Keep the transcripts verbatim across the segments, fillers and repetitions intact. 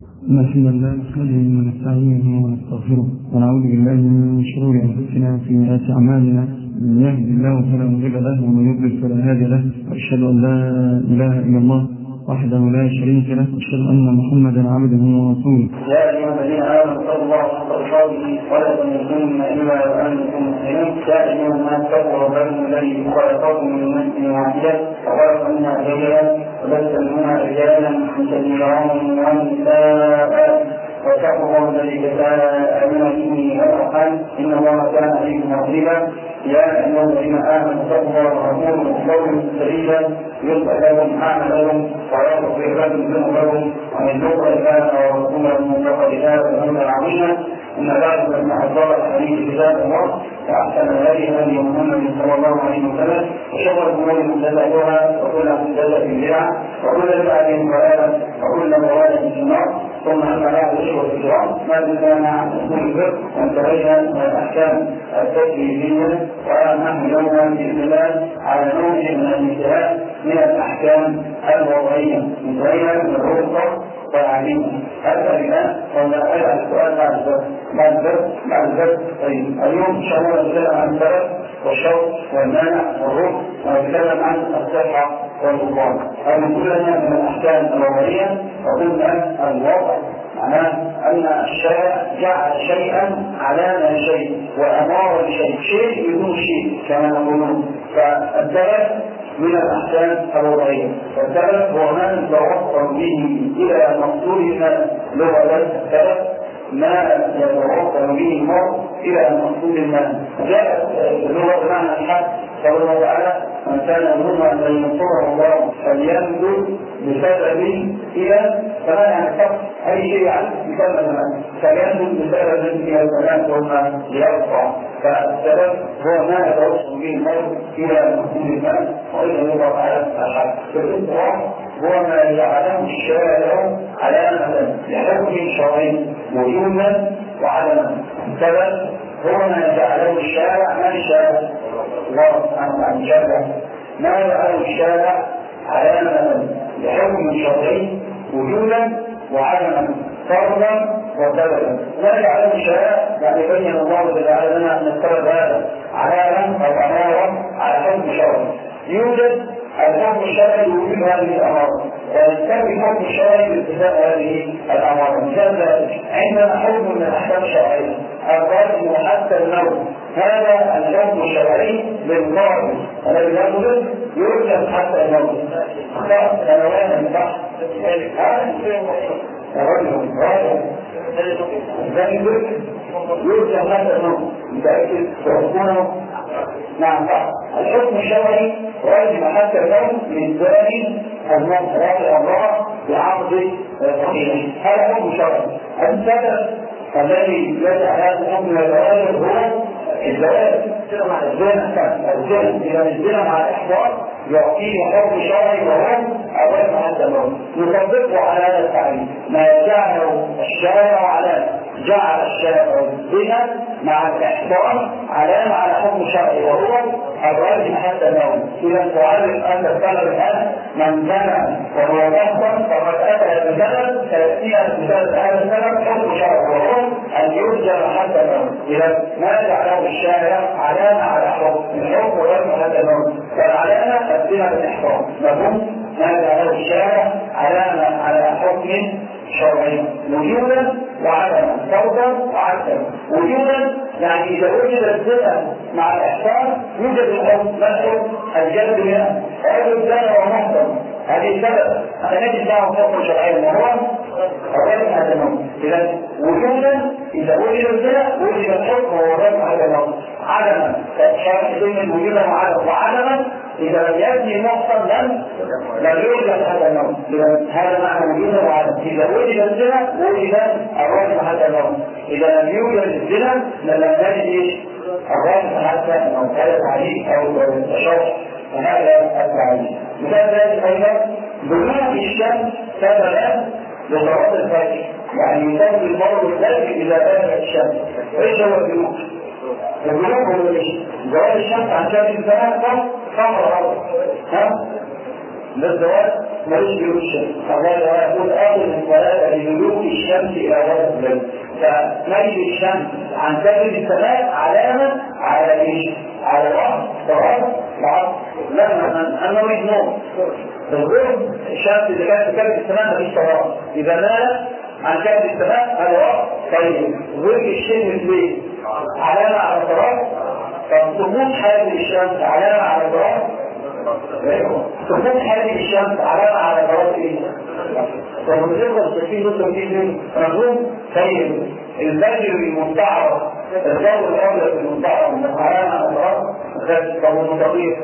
الحمد لله نحمده ونستعينه ونستغفره ونعوذ بالله من شرور انفسنا وسيئات اعمالنا، من يهد الله فلا مضل له ومن يضلل فلا هادي له، واشهد ان لا اله الا الله وحده لا شريك له، واشهد ان محمدا عبده ورسوله. يا ايها الذين امنوا اتقوا الله حق تقاته ولا تموتن الا وانتم مسلمون. يا ايها الناس اتقوا ربكم الذي خلقكم من نفس واحده وخلق منها زوجها وبث منهما رجالا كثيرا ونساء، واتقوا الله الذي تساءلون به والارحام ان الله كان عليكم رقيبا. يا ايها الذين امنوا اتقوا الله وقولوا قولا سديدا يصلح لكم اعمالكم ويغفر لكم ذنوبكم ومن يطع الله ورسوله فقد فاز فوزا عظيما. اما بعد فان اصدق الحديث كتاب الله واحسن الهدي هدي محمد صلى الله عليه وسلم وشر الامور محدثاتها وكل محدثه بدعه وكل بدعه ضلاله وكل ضلاله في النار. ثم اما بعد اخوه الكرام، ما زلنا مع اصول الفقه وانتهينا من الاحكام التكليفيه، ونحن اليوم باذن الله على نوع من الانتهاء من الاحكام الوضعيه، انتهينا من الرخصه والعليمه. هذا الان ولا اجعل السؤال بعد الدرس بعد الدرس بعد الدرس طيب اليوم ان شاء الله نتكلم عن السبب والشرط والمانع والركن، ونتكلم عن الصحه والبطلان. هذه كلها من الاحكام الوضعيه، وقلنا الوضع معناه ان الشارع جعل شيئا علامه شيء وامار بشيء، شيء بدون شيء كما نقولون. فالسبب من الاحكام الوضعيه، والسبب هو ما يتوصل به الى مقصودنا لغه. السبب ما يتوصل به المرء الى مقصود ما. جاءت اللغه بمعنى الحق قال الله تعالى: من كان يظن ان لن ينصره الله فليمدد بسبب الى فما ينفق اي شيء عنه بسبب المال، فليمدد بسبب الى السماء ثم ليرفع. فالسبب هو ما يتوصل به المرء الى مقصود المال، واذا يضع على الحق. فالانصراف هو ما جعله الشارع علامه لحكم شرعي وجودا وعدما. السبب هو ما جعله الشارع ما الشارع الله سبحانه وتعالى ما جعله الشارع علامه لحكم شرعي وجودا وعدما، فرضا وسببا. ما جعله الشارع يعني بين الله تعالى لنا ان السبب هذا علامه او اماره على حكم شرعي. يوجد الحكم الشرعي وجود هذه الاماره، ويستوي الحكم الشرعي باتفاق هذه الاماره. مثال ذلك عندنا حكم من الاحكام الشرعيه القائم حتى الموت، هذا الحكم الشرعي للقائم الذي يقول يرجم حتى الموت. خلاص انا وانا صح الرجل راجع يرجم حتى الموت متاكد ويكون نعم صح. الحكم الشرعي راجع حتى الموت من ثاني الموت راجع الله بعقد صحيح، هذا حكم شرعي. السبب الذي يجعل هذا الحكم يتغير هو الزواج. الزنا إذا الزنا مع الإحضار يعطيه حكم شرعي وهو الرجم حتى الموت. نطبقه على هذا التعريف ما جعله الشارع علامة، جعل الشارع الزنا مع الإحضار علامة على حكم شرعي وهو الرجم حتى الموت. إذا تعرف أن السبب الآن من زنى وهو محصن فقد أتى بسبب فيأتينا بسبب هذا السبب حكم شرعي وهو أن يرجم حتى الموت. إذا ما جعله الشارع علامة على حكم الحكم والرجم حتى الموت، والعلامة الزنا بالإحضار. مفهوم؟ ما جعله الشارع علامة على حكم شرعي وجودا وعدما، فرضا وعدما. وجودا يعني اذا وجد الزنا مع الاحسان يوجد الحكم، ما الحكم؟ الجلد منه. رجل زنا ومحصن هذه سبب انا نجد له حكم شرعي وهو الرجم حتى الموت. اذا وجودا اذا وجد الزنا وجد الحكم وهو الرجم حتى الموت. عدما فالشرع يسمى وجودا وعدما. وعدما اذا لم يبني محصن لم لم يوجد حتى الموت. اذا هذا معنى وجودا وعدما. اذا وجد الزنا وجد الرجم حتى الموت. اذا لم يوجد الزنا لم نجد الرجم حتى الموت. هذا تعريف او التشرح وهذا التعريف. مثال ذلك ايضا بلوغ الشمس سببا لصلاه الفجر، يعني يسمي المرء الفجر اذا بلغت الشمس. ايش هو البلوغ؟ البلوغ هو زوال الشمس عن شمس السماء صفر الارض. ها؟ ده الزواج ملوش بلوغ الشمس. الله يقول اخذ الصلاه لبلوغ الشمس الشمس إلى غرب الليل. فميل الشمس عن كبد السماء علامة على إيه؟ على الأرض، الأرض الأرض لما أنه مجنون الغرب الشمس اللي كانت في كبد السماء مفيش طبعا، إذا مال عن كبد السماء على الأرض. طيب غرب الشمس ليه؟ علامة على الطرف. فسقوط حاجب الشمس علامة على الطرف. سقوط حاجب الشمس علامة على الطرف ايه؟ فمجرد التفكير نصر فيه مفهوم. طيب الفجر المستعرض الضوء الأبيض المستعرض علامة على الطرف. فهو متطير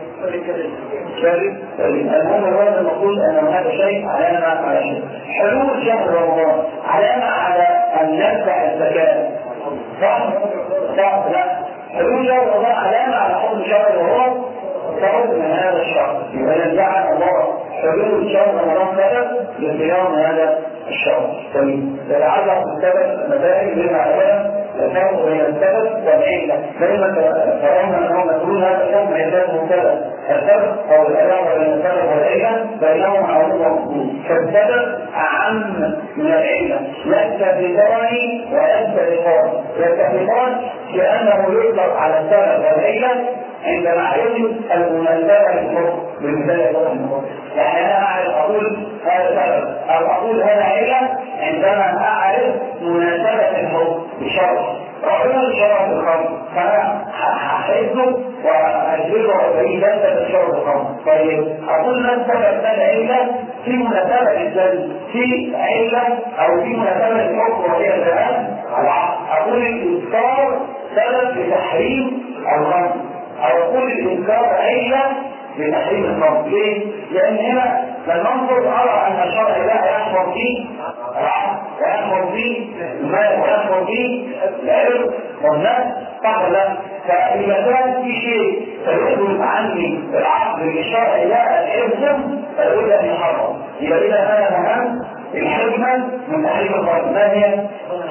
المهم الرد المقصود أن هذا شيء علامة على شيء. حلول شهر رمضان علامة على أن نرفع الزكاة. صح؟ صح؟ لا. حلول شهر رمضان علامة على حكم شهر وهو صعود من هذا الشهر. يبقى جعل الله حلول شهر رمضان سبب لصيام هذا الشهر. طيب يتعلق بالسبب المسائل بما عليها الفرق بين السبب والعلة. دائما ترون انهم يقولون هذا الحكم عندهم سبب. السبب او العلاقه بين السبب والعلة بينهم معروف ومقبول. فالسبب اعم من العلة. يستفيدان ويستفيدان. يستفيدان لانه يطلق على السبب والعلة عندما يجب المناسبة للحكم بالمثال الحكم. يعني انا اعرف اقول هذا سبب او اقول هذا علة عندما اعرف مناسبة الحكم بشرط. ربنا شرط الخمر فانا هحفظه واجبره وابين لذة الشرط الخمر. طيب اقول ما السبب ده العلة في مناسبة الذنب في علة او في مناسبة الحكم وهي الزمان العقل. اقول الانكار سبب لتحريم الخمر او اقول الانكار علة بتحريم الخمر. ليه؟ لان هنا لما انظر ارى ان الشرع لا يحفظ فيه العقل ويحفظ فيه المال ويحفظ فيه العلم والناس. صح ولا لا؟ فاذا كان في شيء سيخرج عني العقل للشرع لا الحفظ فيقول ان يحرم. يبقى اذا كان مهم الحكمة من تحريم الخمر. ما هي؟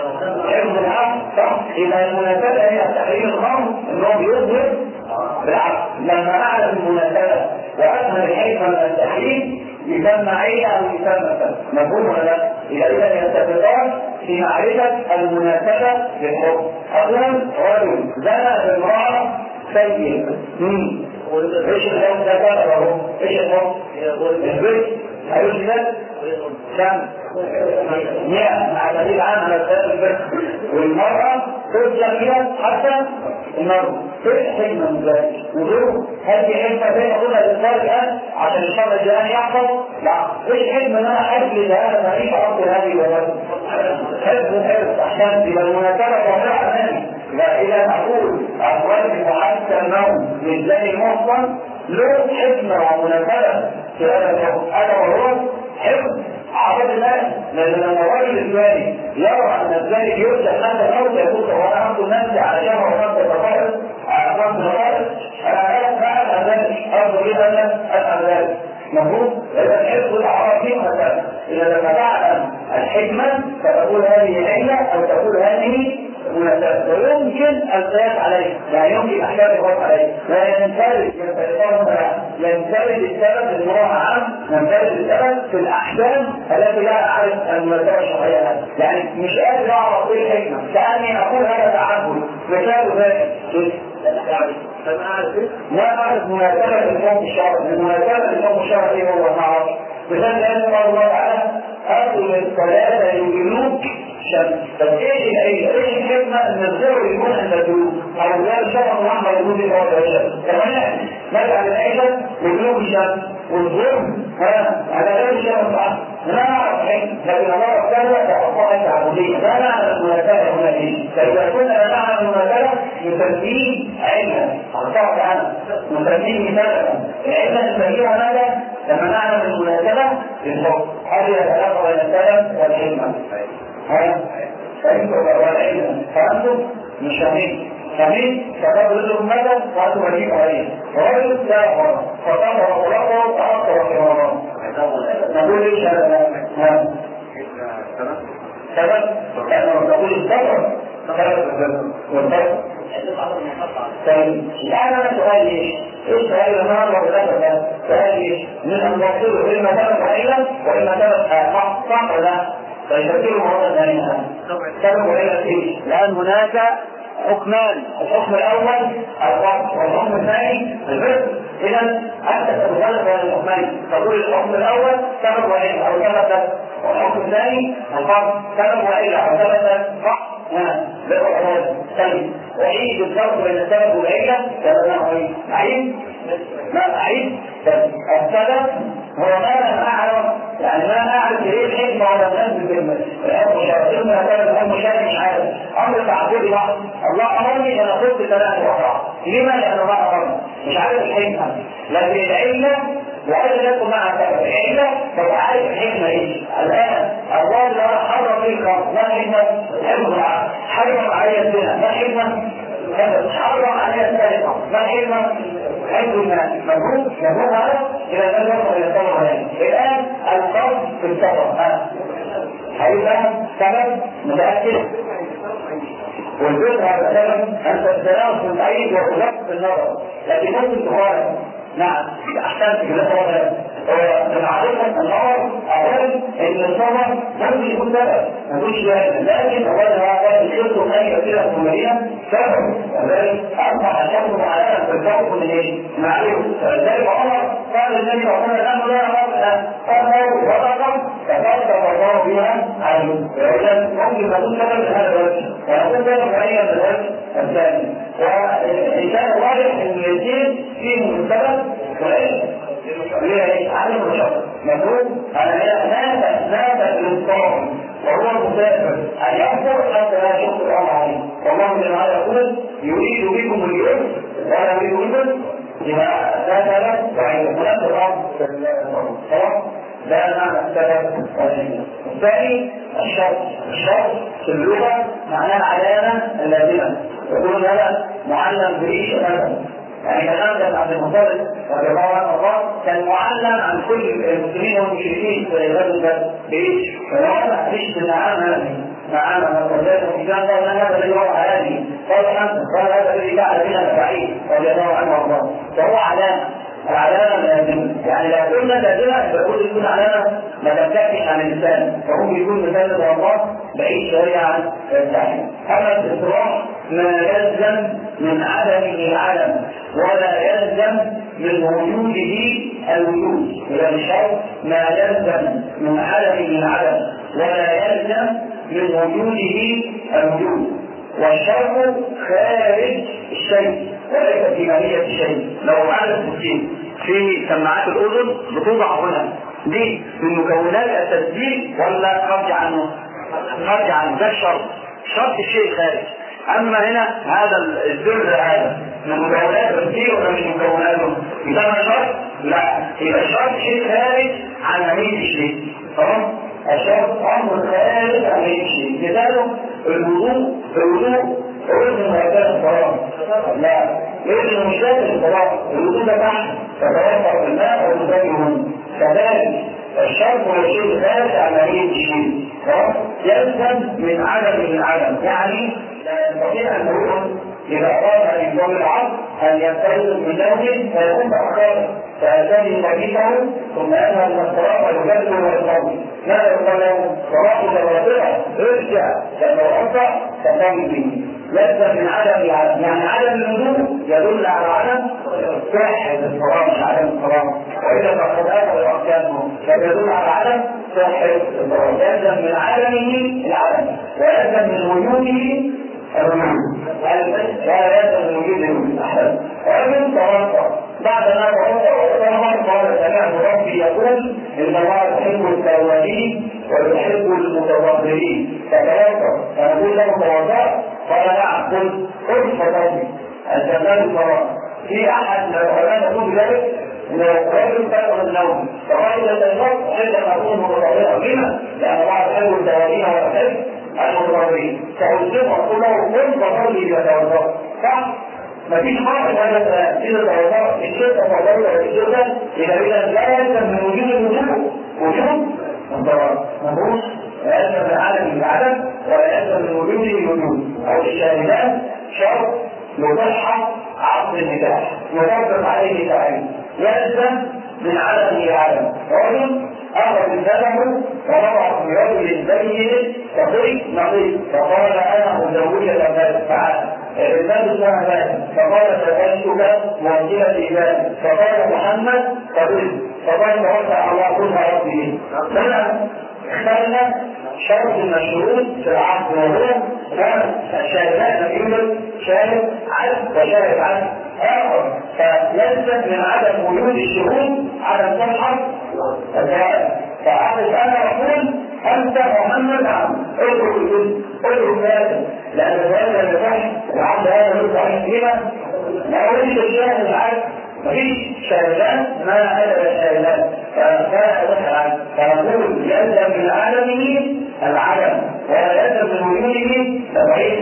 حفظ العقل. صح؟ اذا المناسبة هي تحريم الخمر انه بيظهر بالعقل. لما اعلم المناسبة وافهم الحكمة من التحريم يسمى عيلة او يسمى سبب. مفهوم ولا لا؟ اذا يتفقان في معرفة المناسبة للحكم. اقول رجل زنى بامرأة سيئة. مين؟ ايش الحكم ده بقى اهو؟ ايش الحكم؟ البيت هيقول لك كم؟ مئة مع دليل عام على سبب البيت. والمرأة ترجع فيها حتى المرأة. ايه الحكمة من ذلك؟ وغيره هل في حكمة بين اقولها للخارج الان عشان الشر الجاني يحصل؟ لا. ايش الحكمة ان انا اجلد هذا الغريب اقول هذه وهذه؟ حفظ الحفظ عشان يبقى المناسبة واقعة امامي. لا اذا اقول الواجب حتى النوم للجاني المحصن له حكمة ومناسبة في هذا الحكم. انا وهو حفظ عرض الناس. لان لما الرجل الثاني يرى ان الثاني يرجع حتى الموت يقول هو انا اخذ نفسي على شهر وخمسة دقائق على خمس دقائق انا لا افعل ذلك افضل ايه انا افعل ذلك. مفهوم؟ اذا الحفظ الاعراض فيه مثلا اذا لما تعلم الحكمة فتقول هذه علة او تقول هذه مناسبة ويمكن القياس عليه. لا يمكن احكام القياس عليه. لا ينفرد ينفرد السبب للمرأة عام ينفرد السبب في الاحكام التي لا اعرف المناسبة الشرعية. يعني مش قادر اعرف ايه الحكمة كاني اقول هذا تعبد مثال ذلك لا اعرف مناسبة للحكم الشرعي. المناسبة للحكم الشرعي هو ما اعرف. بذلك قال الله تعالى أقل الصلاة يجنوك شمس. طب ايه ايه ايه الحكمة ان الزر يكون عند الجنوب او الزر شرط محمد يقول لي هو الشمس. كمان نجعل العيشة يجنوك الشمس والظلم ها على غير الشمس صح. لا نعرف حكمة لكن الله تعالى تحطها التعبدية لا نعرف المناسبة هنا ايه. فإذا كنا لا نعرف المناسبة نسميه علما أخطأت عنه نسميه مثالا. العلة نسميها ماذا؟ لما نعرف المناسبة للحكم. هذه العلاقة بين السلف والحكمة. ها؟ فأنتم والعلم فأنتم مش فاهمين. فاهمين؟ فقد رجل ماذا؟ وأنتم مجيب عليه. ورجل لا يفرق. فقد وخلقه وأكثر في رمضان. نقول إيش هذا؟ ها؟ سبب؟ نقول السبب. سبب السبب. والسبب. طيب الآن أنا سؤال إيش؟ إيش سؤال النهارده بالأسف ده؟ سؤال إيش؟ من أن نقول إما سبب علة وإما سبب حق صح ولا؟ فيشكلوا مرة ثانية سبب وإلا إيه؟ لأن هناك حكمان، الحكم الأول القصد والحكم الثاني الفسق. إذا أنت تتغلب بين الحكمين، تقول الحكم الأول سبب وإلا أو سبب، والحكم الثاني القصد سبب وإلا أو سبب. صح؟ هنا بالأحوال طيب أعيد الفرق بين السبب والعلة. سبب أعيد ما أعيد السبب هو ما لم أعرف، يعني ما أعرف إيه الحكمة ولا الناس بالكلمة الأمر شرعي مثلا الأمر شرعي مش عارف أمر تعبدي بعض الله أمرني أن أقول بثلاثة وأربعة. لما؟ لأنه ما أمرني مش عارف الحكمة، لكن العلة وأيضا يكون مع السبب. العلة تبقى عارف الحكمة إيه. الآن الله لما حرم لي الخمر ما الحكمة؟ حرم علي الزنا ما الحكمة؟ حرم علي السرقة ما الحكمة؟ حيث الناس مفهوم مفهوم هذا إلى أن يوصل إلى السبب عليه. الآن القصد في السبب هيبقى سبب متأكد، والجزء هذا سبب أنت التناقض من أي وخلاف في النظر، لكن ممكن تخالف. نعم أحسنت كده. من عادة النظر أولا إن الصبر ممكن يكون سبب مفيش جاهز، لكن أولا هذا الشرط من أي أسئلة أمورية سبب، وذلك أصبح الشرط معلنا في الفرق من إيه؟ معلوم. فلذلك عمر قال النبي صلى الله عليه وسلم لا نقص قالوا وضعهم فقصد الله بها عنه. فإذا ممكن يكون سبب من هذا الوجه ويكون سبب معين من الوجه الثاني. وإن كان واضح أن الاثنين فيهم السبب والعلم ليه؟ عدم الشرط مفهوم؟ أنا نافت نافت للصوم وهو المسافر أن يكفر حتى لا يشق الأمر عليه. والله جل وعلا يقول يريد بكم اليسر ولا يريد بكم لما لا سبب وعند خلاف الأمر خلاص؟ لا معنى السبب والعلم. الثاني الشرط. الشرط في اللغة معناه العلامة اللازمة، يقول هذا معلم بريش مثلا، يعني كلام عبد المطلب رضي الله عنه كان معلم عن كل المسلمين والمشركين في غزوة بريش، فلما بريش بالنعام هذه نعامة وقدامه في كان قال هذا الذي وضع هذه قال حمد قال هذا الذي فعل بنا بعيد رضي الله عنه وارضاه. فهو علامة، العلامة لازمة، يعني لا كل لازمة بقول يكون علامة ما تنتهيش عن الإنسان، فهو يكون مثال الله بعيد شوية عن الإنسان. أما الاستراح ما يلزم من عدمه العدم ولا يلزم من وجوده الوجود، إذا الشرط ما يلزم من عدمه العدم ولا يلزم من وجوده الوجود، والشرط خارج الشيء وليس في ماهية الشيء. لو عدد التسجيل في سماعات الأذن بتوضع هنا دي من مكونات التسجيل ولا خرج عنه؟ خرج عنه، ده الشرط، شرط الشيء خارج. أما هنا هذا الزر هذا من مكونات التسجيل ولا من مكوناته؟ يسمى شرط؟ لا، يبقى الشرط شيء خارج عن ماهية الشيء. تمام؟ الشرط أمر خارج عن ماهية الشيء. مثاله الوضوء، الوضوء وإذن مكان الصلاة لا، إذن مش لازم الصلاة، الوضوء ده تحت فتوفر الماء والمسلمون. كذلك الشرط هو الشيء خارج عن ماهية الشيء، يلزم من عدم من عدم، يعني لا يستطيع أن نقول إذا أراد أن يكون العبد أن يبتلد من نوم فيكون بأخاره فأتاني مبيته ثم أنهى من الصلاة ويكذب ويصلي. ماذا يقول له؟ صلاة الرافعة ارجع لأنه أرفع فقام به. ليس من عدم العدم، يعني عدم الوجود يدل على عدم صحة الصلاة مش عدم الصلاة، وإذا فقد أخذ أحكامه فيدل على عدم صحة الصلاة. يلزم من عدمه العدم ويلزم من وجوده الوجود، لا يلزم من وجوده أحد. ومن توقع بعد ما توقع قال سمعت ربي يقول إن الله يحب التوابين ويحب المتطهرين فتوقع، فنقول له توقع قال نعم قل قل فتوقع الزمان الصلاة. في أحد من العلماء يقول ذلك إن الرجل تأخذ النوم فقال إذا النص عندما أكون متطهرا بما لأن الله يحب التوابين ويحب المتطهرين فألزمه أقول له قل فصلي إذا توقع. صح؟ مفيش فرق هذا إذا توقع الشرطة فضلوا الشرطة إذا إذا لا يلزم من وجود الوجود وجود الضرر مبروس، لا يلزم من عدم العدم ولا يلزم من وجوده الوجود. أو الشاهدان شرط لصحة عقد النكاح يطبق عليه تعالى، يلزم من عدم العدم. رجل أخذ الندم ووضع في رجل بين كطيب نقيب فقال أنا مزوجة هذا فعل النبي اسمها ذلك فقال سألتك موكلة ذلك فقال محمد قبل فقال توسع الله كلها ربي هنا اخترنا شرط المشروط في العقد وهو الشاهدات نقول شاهد عدل وشاهد عدل آخر فليس من عدم وجود الشهود عدم صحة الجهاد فأعرف أنا أقول أنت محمد عبد ادخل الجزء ادخل هذا لأن هذا اللي صحيح العبد هذا اللي صحيح فيما لا أريد الشاهد العدل مفيش شاهدات ما أدب الشاهدات فلا أدخل عنه فنقول يلزم من عدمه العدم ولا يلزم من وجوده تبعيد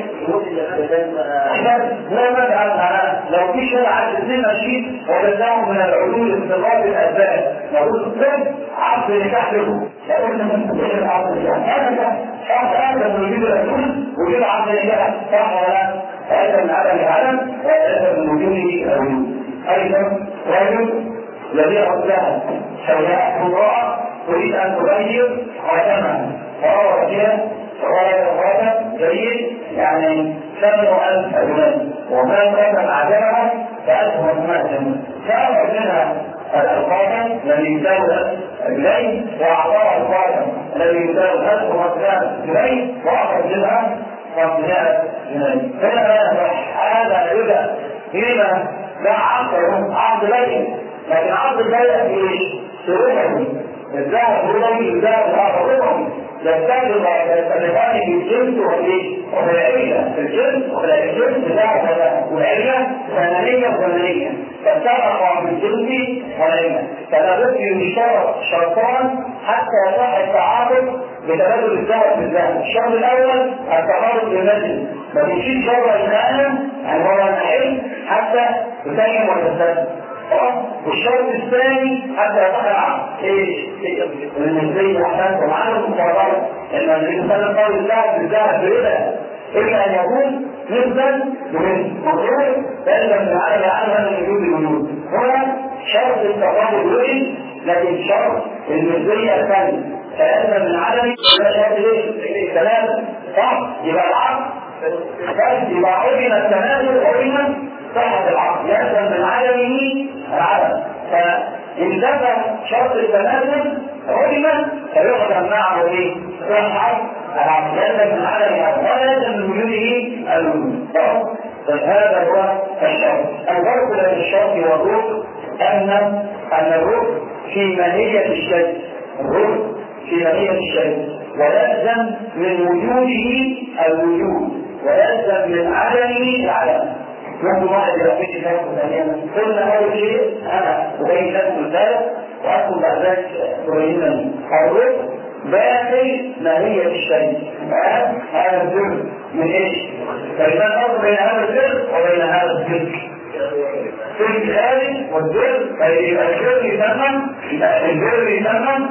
لا مدعى معناه لو في شيء عدد اثنين ماشيين وبدأهم من العلوم استقاط الأسباب نقول الطب عبد نكاح له لأقول لما تقول العبد هذا صح هذا من وجود الرسول وجود عبد نكاح صح ولا هذا من عدم العدم وهذا من وجوده الوجود أيضا رجل يبيع الذهب سوداء امرأة تريد أن تغير خاتمها فهو فيها فقال الخاتم جيد يعني ثمنه ألف أجنبي وما خاتم أعجبها فألف وثمانية فأخذ منها الخاتم الذي يساوي إليه وأعطاها الخاتم الذي يساوي ألف وثمانية إليه وأخذ منها خمسمائة جنيه فهذا هذا يبدأ فيما لا عقد عقد بين لكن عقد البيع في شروطه الذهب ربوي الذهب الاخر ربوي يستخدم يستخدمان في الجنس وفي العلة في الجنس وفي الجنس الذهب والعلة ثمانية وثمانية فاتفقوا في الجنس والعلة فلا بد يشترط شرطان حتى يصح التعاقد بتبادل الذهب بالذهب الشرط الاول التعاقد بالمجلس ما تمشيش بره الغنم عن بره العلم حتى تسلم وتستلم والشرط الثاني حتى يقع ايش؟ النسبية احسن ومعنى المقارنة ان الانسان قال الذهب بالذهب بربا الا ان يكون نسبا بمثل مقرور لازم نعلم عنها من وجود الوجود هنا شرط التقابل وجد لكن شرط النسبية الثانية ثلاثة من عدم ولا شرط ليه؟ ثلاثة صح يبقى العقد بس يبقى عدم التنازل عدم صحة العقد يلزم من عدمه العدم فإن دفع شرط التنازل عدم فيحكم معه ايه؟ صحة العقد يلزم من عدمه ولا يلزم من وجوده الوجود فهذا هو الشرط الفرق بين الشرط والركن أن أن الركن في ماهية الشيء الركن في ماهية الشيء ويلزم من وجوده الوجود ويلزم من عدمه العدم نحن واحد يرفيك ذلك ثانيا قلنا أول شيء أنا أبين لكم ذلك وأكون بعد ذلك تبينني الركن باقي ماهية الشيء هذا الذر من إيش؟ فإذا الأمر بين هذا الذر وبين هذا الذر في الخارج والذر الذر يسمى الذر يسمى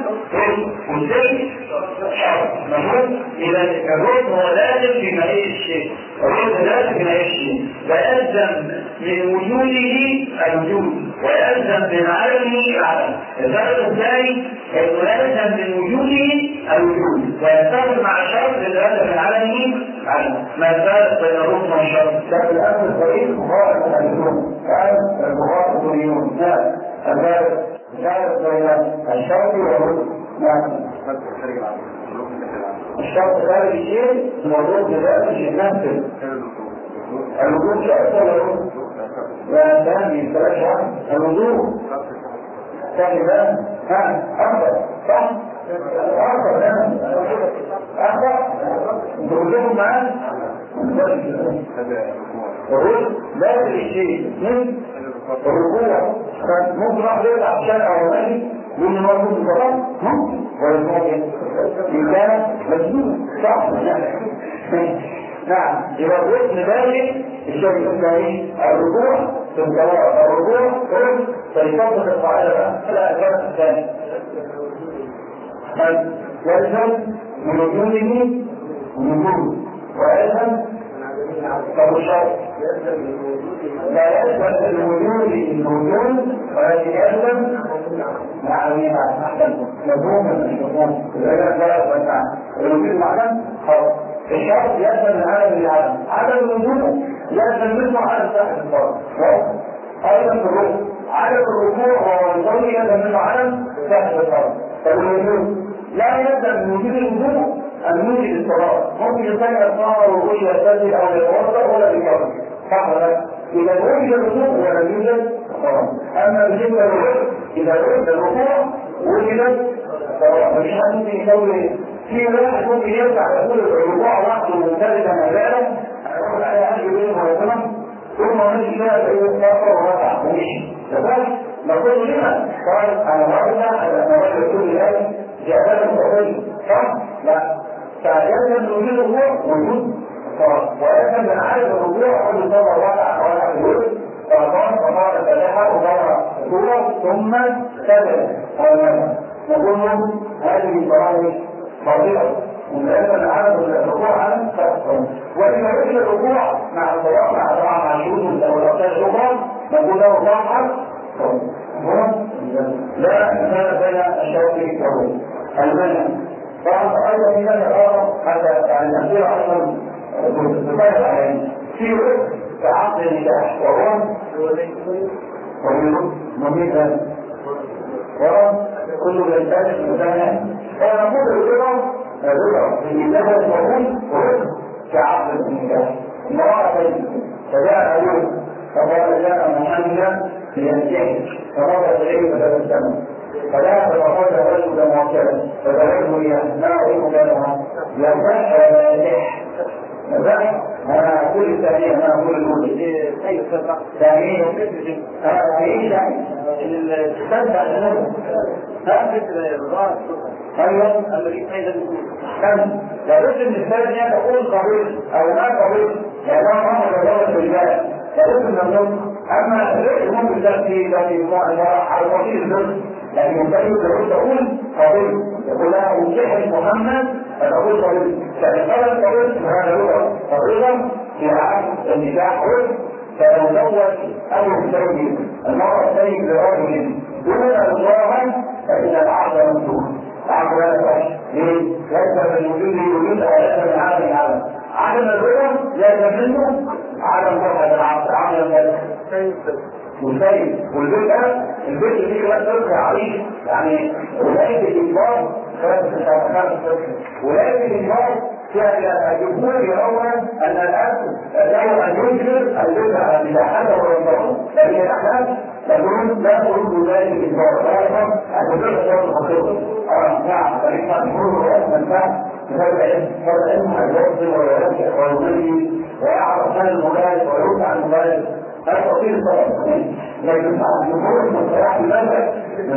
والذر شرط مفهوم؟ إذا الركن هو لازم في ماهية الشيء الركن لازم في ماهية الشيء ويلزم من وجوده الوجود ويلزم من عدمه العدم الفرق الثاني انه يلزم من وجوده الوجود ويتفق مع الشرط اللي يلزم من عدمه العدم ما الفرق بين الركن والشرط؟ ده الامر الطريق مخالف الالزوم كان المخالف اليوم لا الفرق الفرق بين الشرط والركن نعم الشرط خارج الشيء الموضوع بذلك ينفذ الوجود شرط ولا الركن؟ لا ثاني ثلاث شهر الوجود ثاني لا ها أفضل صح؟ أفضل ها أفضل تقولهم معاه الركن لا الشيء من الركوع ممكن واحد يطلع في الشارع أو ماشي يقول له مرة كنت بطلع ممكن ولا ممكن إن كان مسجون صح نعم يبقى الركن باقي الشيء الثاني الركوع في الجواب الركوع ركن فيطبق القاعدة بقى لا الفرق الثاني يلزم من وجوده وجود ويلزم طب الشرط لا يلزم من وجوده الوجود ولكن يلزم يعني أحسن مفهوم المفهوم العلم لا يتبع الوجود المعلم خلاص الشرط يأذن من عدم العدم عدم الوجود يأذن منه عدم صحة الفرد أيضا في الروح عدم الركوع والصلي يأذن منه عدم صحة الفرد فالوجود لا يأذن من وجود الوجود أن يوجد الصلاة ممكن يسمى الصلاة والوجود يستجد أو يتوضأ ولا يكبر صح ولا إذا وجد الركوع ولم يوجد الصلاة أما بالنسبة للركوع إذا وجد الركوع وجدت الصلاة مش حد يسوي في واحد ممكن يرجع يقول الركوع وحده ممتلكا مبالغ يقول على أهل بينه ويسلم ثم ماشي كده يقول كفر ورفع ومشي فبس نقول لما قال أنا برجع على مبالغ كل الآن جابت الصلاة صح؟ لا فيجب وجود الركوع وجود ويجب من عدد الركوع كل صلاة وضع وضع الوجود فقال فقال الفاتحة وضع السورة ثم سجد نقول لهم هذه الصلاة فاضلة ومن عدد الركوع عن فرق وإذا وجد الركوع مع الصلاة مع طبعا مع شهود أو الأركان الأخرى نقول له ضاحك لا إنسان بين الشوق والروح المنع طبعا أيضا في هذا الأمر حتى يعني الأمثلة أيضا تبين عليه في رزق كعقد النكاح وهو ومنه مميتا وكل الإنسان مدانا ونقول الرضا الرضا في النكاح الموجود ورزق كعقد النكاح المرأة فجاء أيوب فقال جاء محمد لينتهي فمضى إليه فتبسم فلا تتخرج الرجل موكلا فبلغه اياه ما اعرف كلمه ينفع ولا ينجح نفع انا اقول الثانيه انا اقول الاولى اي فرق ثانيه اه ايه ثاني الثالثه الثانيه ثالث الغاز ايوه الذي ايضا كم لابد ان الثانيه تقول قبيل او ما قبيل لانها امر جواب الرجال لابد ان نقول اما الرجل ممكن تاتي تاتي على وسيله الرجل لكن يمكن تقول تقول قبيل يقول لها وجهت محمد فتقول قبيل فإن قال القبيل فهذا لغة قبيلا في عقد النكاح رزق فيتزوج أو يتزوج المرأة السيد لرجل دون إصرارا فإن العقد مفتوح العقد لا يصح ليه؟ ليس من وجود وجود وليس من عدم العدم عدم الرضا ليس منه عدم صحة العقد عدم الرضا والسيد والبيت ده البيت دي كمان ترجع عليه يعني ولاية الإجبار ثلاثة خمسة ولاية الإجبار فيها الجمهور يرون أن الأب له أن ينكر البيت على مساحته وينظره لكن الأحلام يقولون لا ترد ولاية الإجبار لا أن البيت يكون حقيقي نعم فإنما تقول رأس منفعة بسبب علم فرد علم الوصل ويرجع ويضيء ويعرف عن المبالغ ويرد عن المبالغ هذا تطير الصلاة لكن الجمهور المصطلح لماذا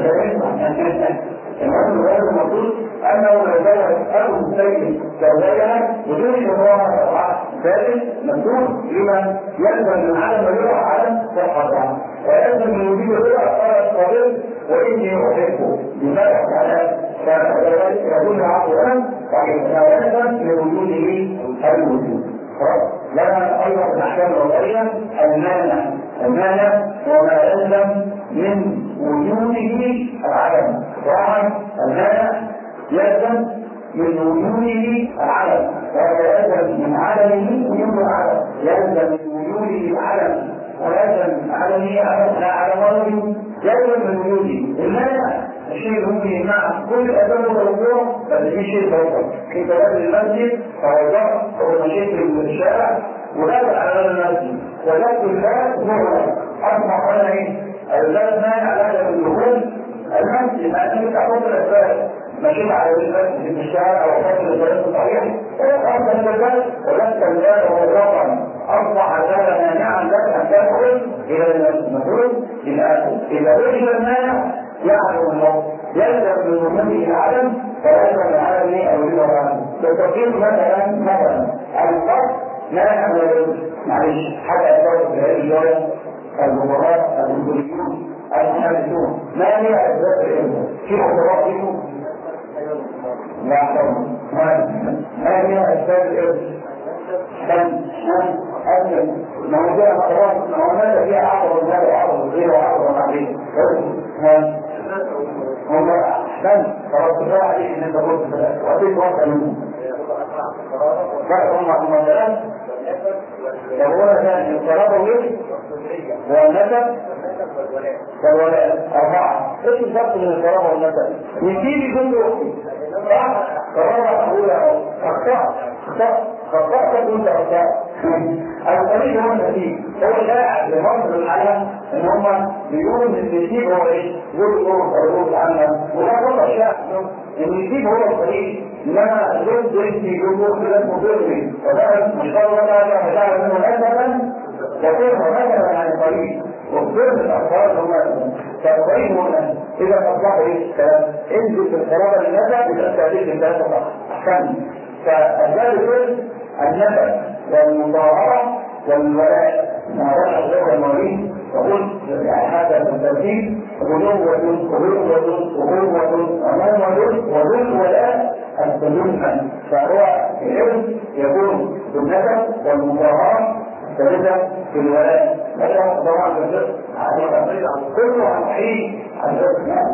متعين الإمام الغير المفروض أنه لو زوج أبو السيد زوجها بدون شهوة ذلك ممدوح لما يلزم من عدم الرضا عدم صحتها ويلزم من وجود الرضا قال الصغير وإني أحبه لماذا على فذلك يكون عقلا وإنه يلزم لوجوده الوجود لنا أيضا الأحكام الوضعية المانع المانع وما يلزم من وجوده العدم طبعا المانع يلزم من وجوده العدم ولا يلزم من عدمه وجود العدم يلزم من وجوده العدم ويلزم من عدمه عدم لا عدم وجود يلزم من وجوده المانع الشيء ممكن يمنع كل الأسباب والأمور بس في شيء بسيط في بلاد المسجد فوضع هو مشيت في الشارع ولاد على المسجد وجدت الله نورا أصبح هنا إيه؟ البلد مانع على الدخول المسجد لأنك تعرض الأسباب مشيت على المسجد في الشارع أو خاصة البلد الصحيح ويقعد من البلد ولست البلد والرقم أصبح هذا مانعا لك أن تدخل إلى المسجد إذا وجد المانع يعلم الله يلزم من وجوده العدم فيلزم من عدمه او الوجود بالتوفيق مثلا مثلا الفرق لا يحمل معلش حتى يتوقف بهذه الجوله الجمهورات الجمهوريون المحدثون ما هي اسباب العلم في خطوات فيهم لا حول ما هي اسباب العلم كم أجل موضوع خطوات معاملة فيها عقل الزاد وعقل الغير وعقل العقل هم احسن فرد عليك ان انت قلت في الاخر وقتك واحده منهم لا هم هم ثلاث يقول كان القرابه وايه والنسب والولاء اربعه ايش الفرق بين القرابه والنسب؟ يجيلي كله صح قرابه اولى اخطاء اخطاء اخطاء كنت اخطاء الطريق هو النتيج هو شائع لمصر الحياه ان هم بيقولوا ان النتيج هو ايه؟ جزء الحروب العامه وده خطا شائع ان النتيج هو الطريق انما جزء في جزء خلاف مضر فده مش قادر ولا مشاعر منه اساسا يكون مثلا عن الطريق وكل الافراد هم فالطريق هنا اذا اصبح ايه؟ انزل في القرابه للنسب يبقى التعليق الثلاثه صح احسن فالثالث النسب والمظاهره والولاء مع غير المواليد يقول هذا الترتيب غلوة غلوة غلوة أمام وذل ولاء السلوك فهو العلم يكون بالنسب والمظاهرة ثالثا في الولاء هذا طبعا في الفقه كله عن صحيح عن الفقه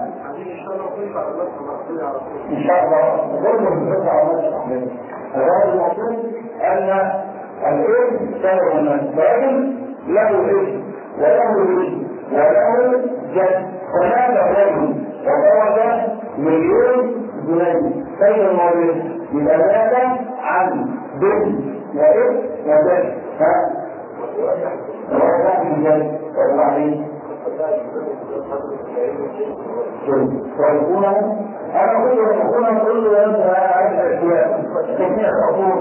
ان شاء الله كله في الفقه على نفس هذا المقصود ان العلم سبب الناس لكن له علم وله علم وله جد هناك رجل وخرج مليون جنيه كيف الموضوع يبقى هذا عن بنت وابن وجد ها وهذا من جد وبعدين ويكون أنا أقول يكون كل يوم هذه الأشياء تسمية العقول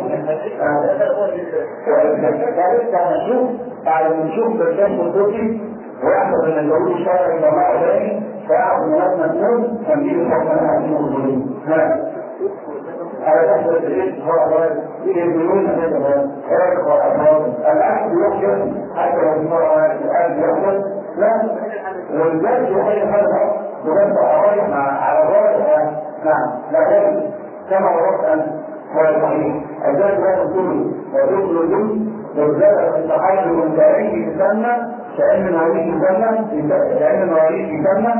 ولذلك نشوف بعد ما نشوف بالكشف الطبي ويحصل ان الجهود الشرعي ومع ذلك فيعرف الناس مسؤول تنبيه الحكم عن المسؤولين. على تحت الرئيس هو أولاد يجبرون هذا الرئيس والأفراد الأحد يخشى حتى لو المرأة الأحد يخشى لا والجد يحيي هذا وجد أرايح على الرائع نعم لكن كما وردت أن هو الصحيح الجد لا يقول ويقول الجد والجد التحايل من تاريخ يسمى كأن مواليد يسمى كأن مواليد يسمى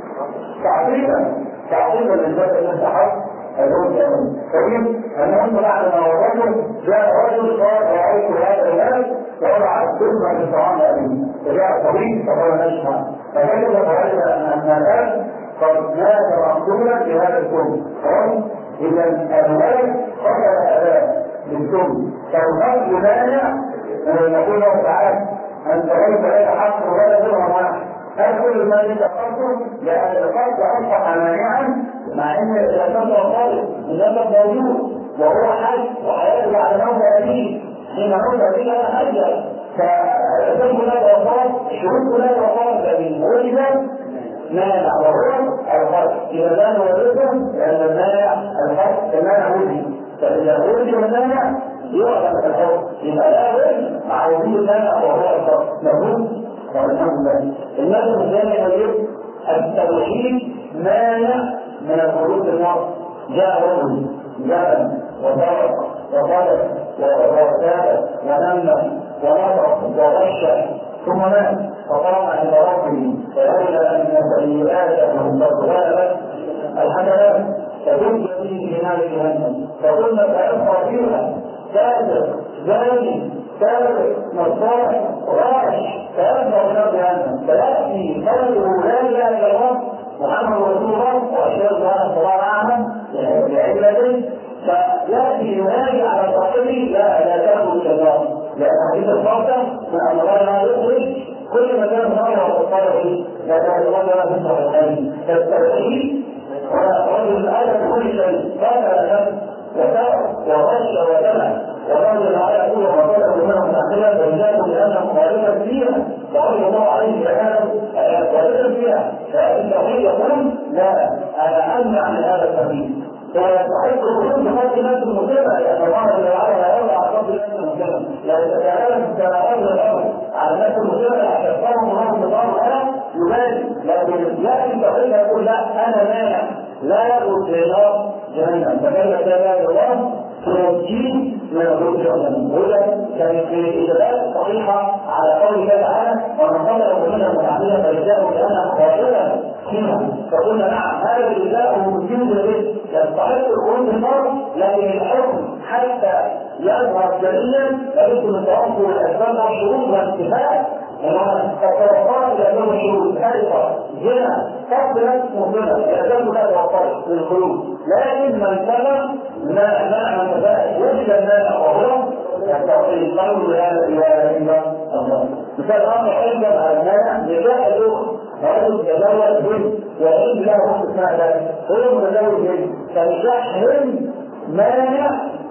تعطيلا تعطيلا للجد الانتحار الأول كمان طيب أنهم بعدما الرجل جاء رجل قال رأيت هذا الناس ووضع الدمى في طعام أبيه فجاء طبيب فقال نشمع فكيف فرأيت أن الناس قد مات مقتولا بهذا الدم خلاص إذا الولد قتل أباه بالدم فالقتل مانع نقول له تعالى أنت ليس لك حق ولا درهم واحد هل كل ما يتقصد لأن القصد أصبح مانعا مع ان الاساس خالص الاساس موجود وهو حي وحياته بعد موت ابيه حين موت ابيه انا اجل فالاساس كلها وفاه الشروط كلها وفاه الابيه ولد مانع وهو الخلق اذا كان ولده لان المانع الخلق المانع ولد فاذا ولد المانع يعلم الخلق يبقى لا ولد مع وجود المانع وهو الخلق مفهوم؟ والحمد لله الناس الثاني يجب التوحيد مانع من الخروج النار جاء رجل جاء وطرق وطلق وارتاب ونم ونطق وغش ثم مات فقام عند ربه فلولا ان سيئاته قد غلبت الحسنات فتبدى به في نار جهنم فقلنا فيبقى فيها كافر زاني كافر نصارى راش فيبقى في نار جهنم فياتي قوله لا اله الا الله محمد رسول الله واشهد ان الله اعلم بعلمه فياتي ينادي على صاحبه لا لا تاكل الشيطان لان حديث الصوت من ان الله لا يخرج كل ما كان هو وصار فيه لا تاكل ولا تنفع الخير فالتوحيد ورجل الادب كل شيء كان لم وسار وغش ودمع ورجل على يقول وقال منهم داخلا فجاءوا لانه مخالفه فيها وقال الله عليه تعالى مخالفه فيها فالتوحيد يقول لا انا امنع من هذا التوحيد ويستحق الخروج بخط الناس المسلمه لان الله تعالى لا يرضى على خط الناس المسلمه لان تتكلم السماوات والارض على الناس المسلمه احسنهم الله سبحانه وتعالى يبالي لكن ياتي التوحيد يقول لا انا مانع لا يدخل في نار جهنم فكيف كان الله تنجيه التمكين من الخروج الأمامي. وإذا كانت الإجابات صحيحة على قول الله تعالى ومن قدر منها المتعاملة فجزاؤه بأنها خارجة فيها، فقلنا نعم هذا الجزاء ممكن به يستحق الخروج من النار، لكن الحكم حتى يظهر جليا لابد من توفر الأسباب والشروط والاتفاق لما تتوفرت الأسباب والشروط كارثة زنا فضلا مضمنة الأسباب لا توفرت للخروج، لكن من سبب لا منع من تفاءل وجد المانع وهو التوحيد القول بهذا إلى الله. مثال آخر أيضا على المانع نكاح الأخت رجل تزوج بنت وعند له أخت اسمها ذلك هو متزوج بنت، فنكاح هند مانع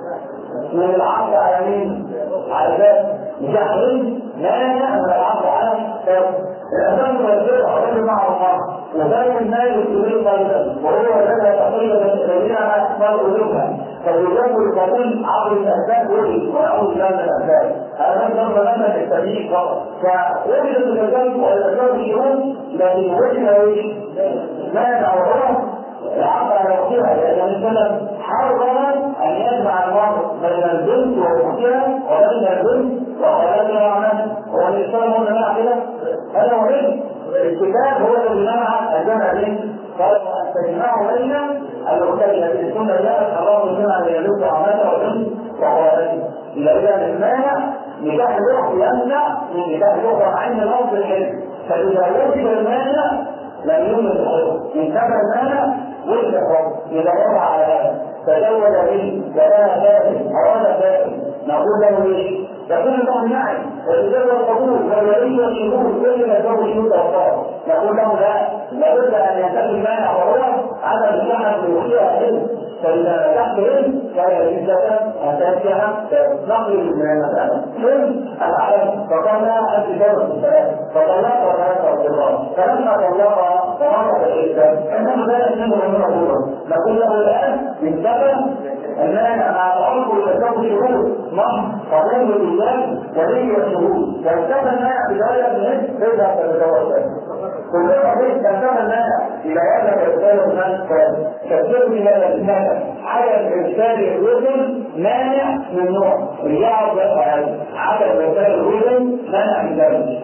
من العقد على مين؟ على ذلك نكاح هند مانع من العقد على ذلك. الأسلام والجزء رجل مع الله وذلك المال يستمر قليلا وهو الذي تقريبا بينها أكثر قلوبها فيجب القبول عبر الأسباب وجد ويعود لنا الأسباب. هذا نظر لنا التمييز فقط، فوجد التجارب والأسباب الشؤون لكن وجد مانع وهو العقد على وقتها، لأن الإسلام حرم أن يجمع المرء بين البنت وأختها وبين البنت وخالتها وعمها. هو الإسلام هنا منع كده؟ هذا هو الكتاب هو الذي منع الجمع بين قال تجمعوا بين الأختين التي السنة جاءت حرام الجمع بين البنت وعمتها والبنت وخالتها. إذا المانع نكاح الأخت يمنع من نكاح الأخرى عند لفظ الحلم، فإذا وجد المانع لم يوجد الحكم، من كان المانع وجد الحكم. إذا وضع على هذا تزوج به ولا ذلك أراد ذلك نقول له ليش؟ يقول له نعم وتزوج القبول والولي والشهود كل ما يزوج شهود أوصاف، نقول له لا لابد أن ينتهي المانع وهو عدم الجمع بالوصية علم، فإذا تحت علم كان جزءا أساسها نقل من المسألة علم العالم فقال أنت دورة الثلاث فطلقها ثلاثة أصدقاء فلما طلقها فمرت العدة إنما ذلك منه من الأمور. نقول له الآن من سبب المانع مع العرف والتزوج شهود مهر قبول الإيمان ولي الشهود وانتهى المانع بداية من هذا تذهب تتزوج كلها قضية انتهى المانع إلى هذا الرسالة من كثير هذا المانع على إرسال الرسل مانع من نوع رياض على إرسال الرسل مانع من ذلك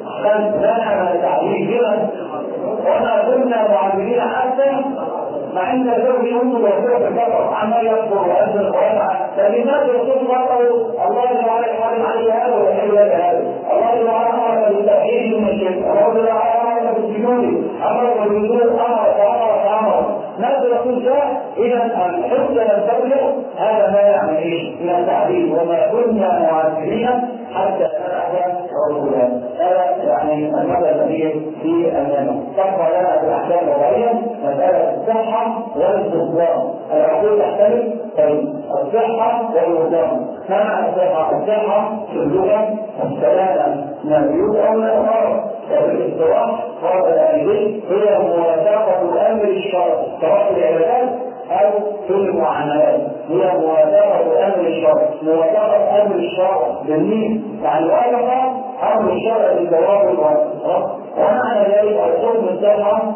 مانع من التعليم جدا وما كنا معلمين حتى مع ان الزوج يمكن يكون بالكفر عما يكفر ويأذن القرآن فلماذا يقول الله تعالى يحرم عليه هذا ويحل هذا الله تعالى امر بالتوحيد من الشرك الله تعالى امر بالسجود امر بالوجود امر فامر فامر ماذا يقول جاء اذا الحكم لم تبلغ هذا مانع من ايش؟ من التعليم وما كنا معذبين حتى نبعث رسولا. هذا يعني المدى الذي في المانع تبقى لنا في الاحكام الوضعيه مساله الصحه والبطلان. العقول تختلف بين الصحه والبطلان. ما معنى الصحه؟ الصحه في اللغه السلامه من البيوت او من الامراض وفي الاصطلاح قال العلمي هي موافقه امر الشرع سواء في العبادات او في المعاملات هي موافقه امر الشرع موافقه امر الشرع بالمين يعني موافقه امر الشرع بالجواب والرد ومعنى ذلك الحكم الصحه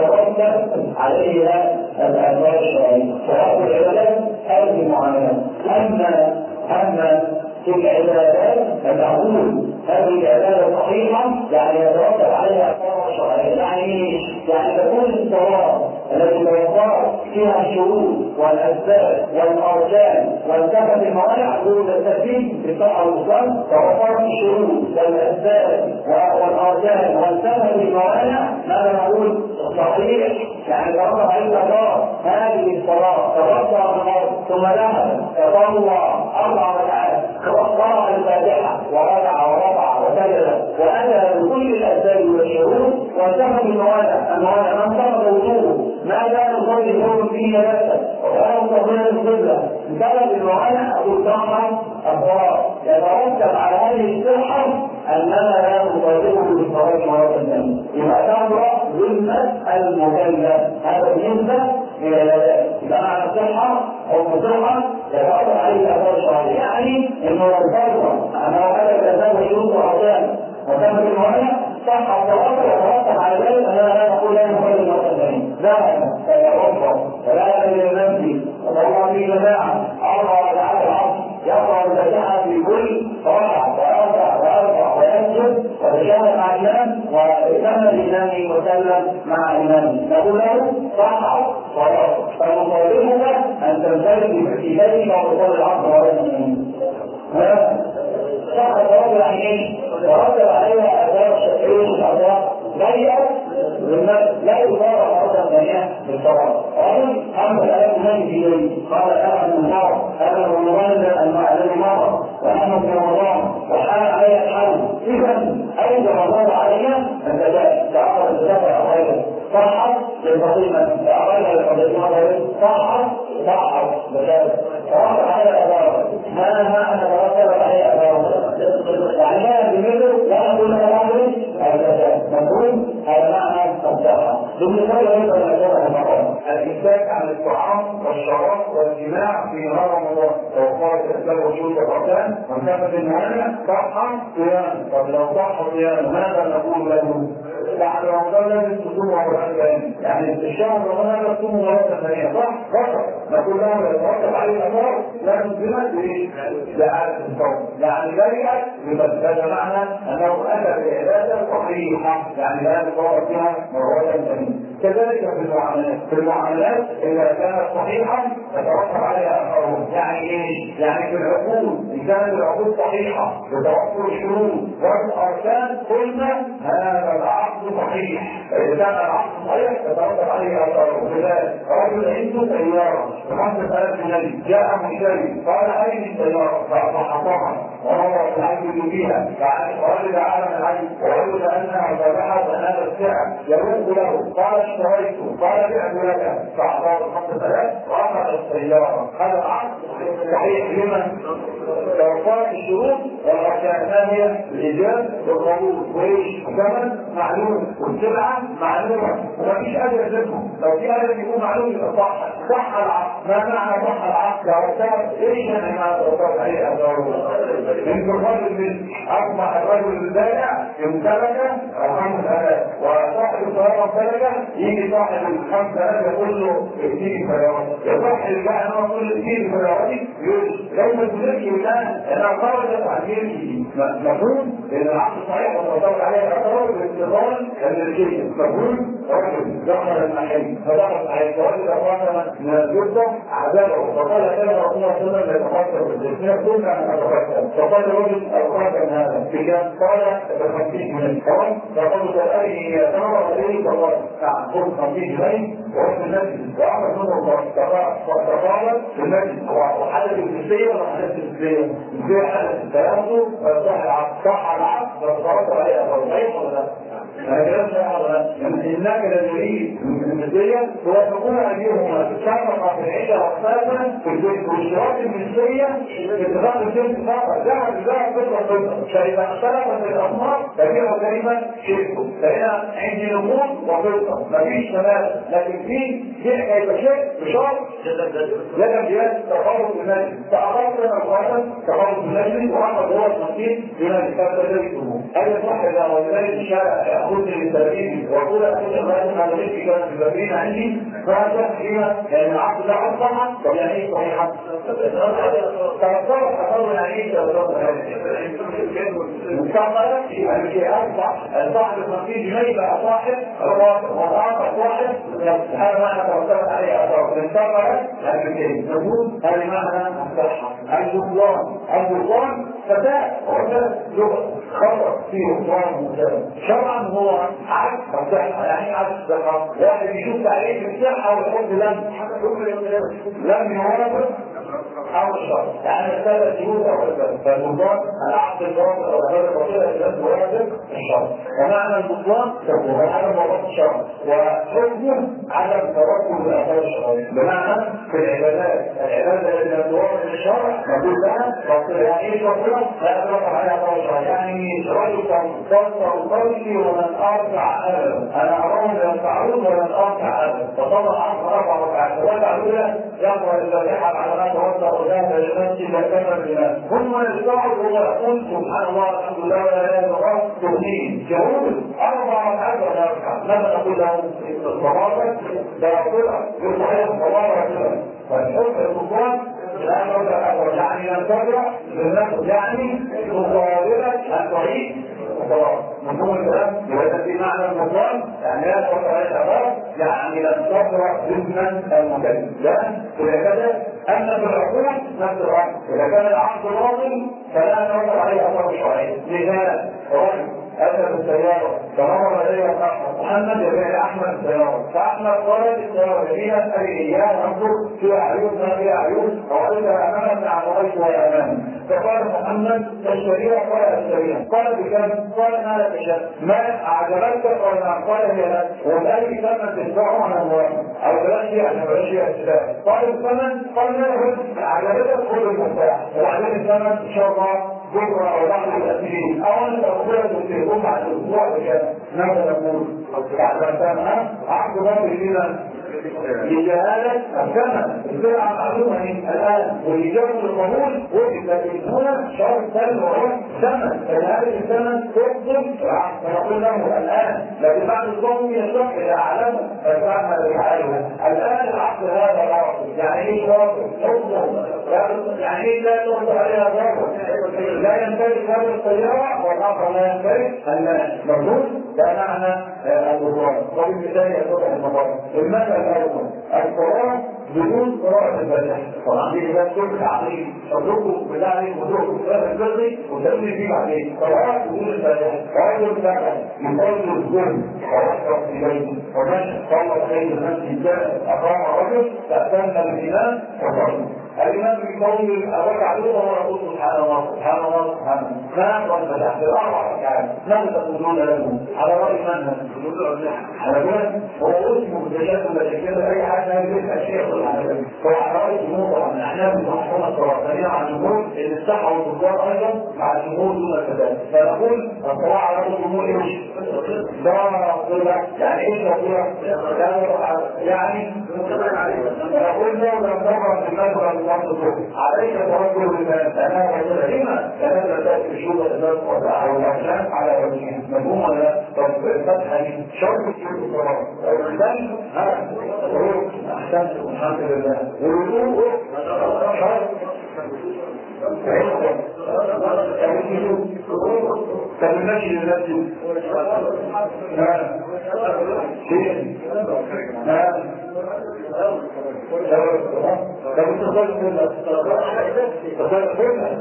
يترتب عليها الآثار الشرعية سواء في العبادات أو في المعاملات. أما أما في العبادات فتقول هذه العبادة صحيحة يعني يترتب عليها آثار شرعية. يعني يعني تكون الصلاة التي توفرت فيها الشروط والأسباب والأركان وانتفت الموانع دون الترتيب بالصحة والإسلام توفرت الشروط والأسباب والأركان وانتفت الموانع ماذا نقول؟ صحيح يعني ترتب عليها آثار هذه الصلاة ترتب الأرض ثم لها تطلع أربع ركعات قرأ الفاتحة وركع ورفع وسجد وأتى بكل الأسباب والشروط وانتهى بالموانع الموانع من طلب وجوده ما كان الصلي يكون فيه نفسه وكان تقبيل القبلة بسبب الموانع تصحح الصلاة يترتب على هذه الصحة أننا لا نطالبه بالصلاة مرة ثانية يبقى تمرأ ذمة المكلف هذا بالنسبة إلى ذلك يبقى معنى الصحة أو الصحة يترتب عليه الأثار الشرعية يعني إنه ينتظر أنه هذا الأسباب والشروط والأركان وتم الموانع صح الصلاة ويترتب على ذلك أننا لا نقول لا نصلي مرة ثانية لا يتوفر ولا يدري لنفسي وضوء في جماعة أربع ركعات العصر وتشاهد مع الإمام واتم الإمام وسلم مع الإمام نقول له صح صلاة فنطالبك أن تنفرد في بيتك وتصلي العصر وبين الإمام. صح صلاة يعني إيه؟ ورتب عليها آثار الشافعية والأعضاء ضيقة لا يضار مرة ثانية بالصلاة. رجل أمر الآيات النبي في يوم قال أنا من النار أنا من رمضان الذي مر وأنا من رمضان وحال علي الحول إذا أيضا الله علينا أن تعرض الزكاة أخيرا صحت للبطيمة أخيرا للبطيمة صحت صحت بشارة فرد علي أبارة ما ما أنا برتب علي أبارة يعني لا بمثل لا أقول لك الأمر الزكاة نقول هذا معنى الصحة بالنسبة أيضا لأجابة المقام الإمساك عن الطعام والشراب والجماع في نهار رمضان لو قالت الإسلام وشروط الأركان وانتهت المعنى صح صيام. طب لو صح صيام ماذا نقول له؟ بعد رمضان لازم تصوموا مرة ثانية يعني الشهر رمضان لازم تصوموا مرة ثانية صح؟ فقط نقول له لو ترتب عليه الأمر لازم تلزمك بإيه؟ لإعادة الصوم يعني ذلك هذا معنى أنه أتى بعبادة صحيحة يعني لا يتطور فيها مرة ثانية. كذلك في المعاملات في المعاملات إذا كانت صحيحة تتوقف عليها أثرهم يعني إيه؟ يعني في العقود إذا كانت العقود صحيحة بتوفر الشروط والأركان قلنا هذا العقد صحيح. فإذا كان العقد صحيح تتوقف عليه أثرهم. لذلك رجل عنده سيارة بخمسة آلاف جنيه جاء مشتري قال أين السيارة؟ فحطها وهو يعبد فيها فرجل عالم العيب وعلم أنها ذبحت هذا السعر يروق له قال اشتريته قال بعت لك فأعطاه خمسة آلاف وأخذ السيارة. هذا العقد صحيح لمن توفرت الشروط والأركان الثانية الإيجاب والقبول وإيش الثمن معلوم والسلعة معلومة ومفيش أجل منهم. لو في أجل يكون معلوم يبقى صح صح العقد. ما معنى صح العقد؟ لو إيش يعني ما توفرت عليه أثاره؟ إن الرجل من أصبح الرجل البائع يمتلك خمسة آلاف وصاحب السيارة امتلكه يجي صاحب الخمسة آلاف يقول له ائتيني سيارة يصح البائع أنه يقول له ائتيني سيارتي يقول ليس تملكي الآن أنا خرجت عن ملكه. مفهوم؟ لأن العقد صحيح وتوفرت عليه أثاره باتصال الملكية. مفهوم؟ رجل دخل المحل فدخل عليه رجل أخوانا من الجثة عذابه فقال كان رسول الله صلى الله عليه وسلم يتفكر بالجثة كنا نتفكر فقال الرجل أخوانا هذا في كان قال بخمسين جنيه تمام فقالوا سألني تمر عليه فقال نعم خذ خمسين جنيه وقت المسجد وأخذ منه فقال في المسجد وحدث الجنسية ولا حدث الجنسية الجنسية حدث فيأخذه فيصح العقد صح العقد فصارت عليه أفضل صحيح ولا لا؟ هذا إنك لدريد الجنسية توافقون أيهما تتفق في العيشة وقتها في الجنس والاشتراك الجنسية في اتفاق الجنس فقط ذهب ذهب فطرة فطرة فإذا اختلفت الأصناف فكيف كلمة شركه فهنا عندي نقود وفطرة مفيش تماثل لكن في شيء كيف شيء بشرط لكن جهاز تخلص المجلس فأخذت لنا القرآن تخلص المجلس وأخذ هو التنظيم بمجلس فبدأته هذا صح إذا ولذلك الشارع يأخذني للتبريد وأقول أخذ الغاية على ذلك كانت التبريد عندي فهذا فيها لأن العقد لا أصلح طب يعني إيه صحيحة؟ تنظر أخذ يعني إيه تنظر مستقبلا يعني كي أصبح صاحب التنظيم جميل بقى صاحب وضعات صاحب هذا معنى توصلت عليه أثار مستقبلا يعني كي نقول هذا معنى الصحة البطلان البطلان فتاة وفتاة لغة خطأ فيه بطلان مجرد شرعا هو عكس الصحة يعني عكس الصحة واحد يشوف تعريف الصحة ويحط لم لم يورد أو الشرط يعني الثلاث شروط أو الثلاث فالبطلان العقد الفاضل أو الثلاث البطلان الثلاث واجب الشرط ومعنى البطلان هو عدم وضع الشرط وحكمه عدم توكل الأثار الشرعية بمعنى في العبادات العبادة التي لا توافق الشرع نقول لها بطل يعني ايه شرطها لا توافق عليها أثار الشرعية يعني رجل تصل قلبي ومن أرجع أبدا أنا أراه لن تعود ولن أرجع أبدا فطلع عنه أربع ركعات الركعة الأولى يقرأ الفاتحة على ما توسع وذهب لنفسه فكمل بنا ثم يستعد وهو يقول سبحان الله الحمد لله ولا اله الا الله توحيد يقول اربع ركعات ولا ركعه ماذا نقول له؟ الصلاه باطله يقول صحيح الصلاه باطله فالحكم البطلان لا نقدر يعني ننتظر لناخد يعني مقابلة الطريق وخلاص. مفهوم الكلام؟ يبقى في معنى المقام يعني لا تقدر عليه الأمر يعني لن تقرأ ضمن المكلف. ده إذا كذا أما في العقول نفس الأمر. إذا كان العقد باطل فلا نقدر عليه أمر شرعي. لذلك رجل أتى بالسيارة فمر لديه أحمد محمد يبيع أحمد السيارة فأحمد قال السيارة جميلة أبي إياه ننظر فيها عيون ما فيها عيون وقالتها أماما عن رأيتها أماما فقال محمد تشتريها قال أشتريها قال بكم؟ قال ما لا تشتري ما أعجبتك قال نعم قال هي لك والآن ثمن تدفعه عن الله أو بلاش يعني بلاش السلاح قال الثمن قال لا يهد أعجبتك خذ المفتاح وبعدين الثمن إن شاء الله بكره او بعد الاسبوعين او انت اخويا تقول بعد الاسبوع بكام ماذا نقول؟ بعد السنه عقد باطل فينا لجهاله الثمن السلعه معلومه الان والاجابه للقبول وجد هنا شرط ثاني وهو ثمن فهذه الثمن تفضل فنقول له الان لكن بعد الظن يصح اذا اعلمه ففهم بحاله الان العقد هذا باطل يعني ايه باطل؟ تفضل يعني ايه لا تفضل عليها باطل لا يمتلك هذه السيارة والآخر لا يمتلك الناس مفهوم؟ ده معنى البطلان. وبالمثال يتضح المطار. المثل الأول القرآن بدون قراءة الفاتحة. طبعا دي كده كل تعقيد شرطكم بتاعي وضوءكم في هذا الفقه وتأمين فيه بعدين. قراءة بدون الفاتحة. قراءة الفاتحة يقول الظلم ويحرق إليه ومن صلى خير الناس كان أقام رجل فأتم الإمام وصلى. الإمام يقول أرجع له ويقول سبحان الله سبحان الله سبحان الله ما أقول فتح في الأربع ركعات ماذا تقولون له على رأي من على كده هو اسمه بجد مشكلة أي حاجة يجب أشياء هو على رأي الجمهور طبعا الأحناف بتحكم الصلاة ثانيا على الجمهور إن الصحة والتجار أيضا مع الجمهور دون الكذلك فنقول الصلاة على رأي الجمهور إيش؟ ده يعني إيش يقول؟ يعني نقول له لم تقرأ في المسرح عليك توجه بالناس انا وجدهما ثلاثه تاتي بشوطه الناس او الاحلام على وجهها مفهوم ولا لا؟ طب الفتحه دي شرط الشروط الصلاه الثاني ها احسنت الحمد لله والوضوء شرط طب المشي للنفس ها شيء ها طب التصرف كله التصرف كله